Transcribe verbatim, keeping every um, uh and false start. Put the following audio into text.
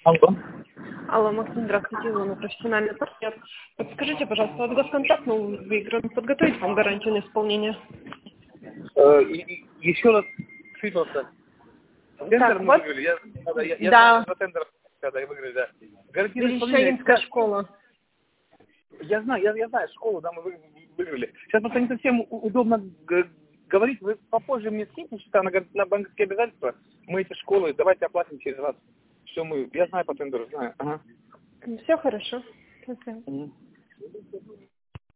Алло. Алло, Максим, здравствуйте, Илона, профессиональный партнер. Подскажите, пожалуйста, вот госконтракт новый выигран, подготовить вам гарантию на исполнение? Э, и- и еще раз, пожалуйста. Тендер Так, мы вот, выиграли. Я, да, я, я да, знаю про тендер, когда и выиграли, да. Гарантийное исполнение. Верещагинская школа. Я знаю, я, я знаю школу, да, мы вы- выиграли. Сейчас просто не совсем у- удобно г- говорить. Вы попозже мне скиньте счета на, гар- на банковские обязательства. Мы эти школы, давайте оплатим через вас. Все, мы, я знаю по тендеру, знаю. Ага. Все хорошо. Спасибо. Мгм.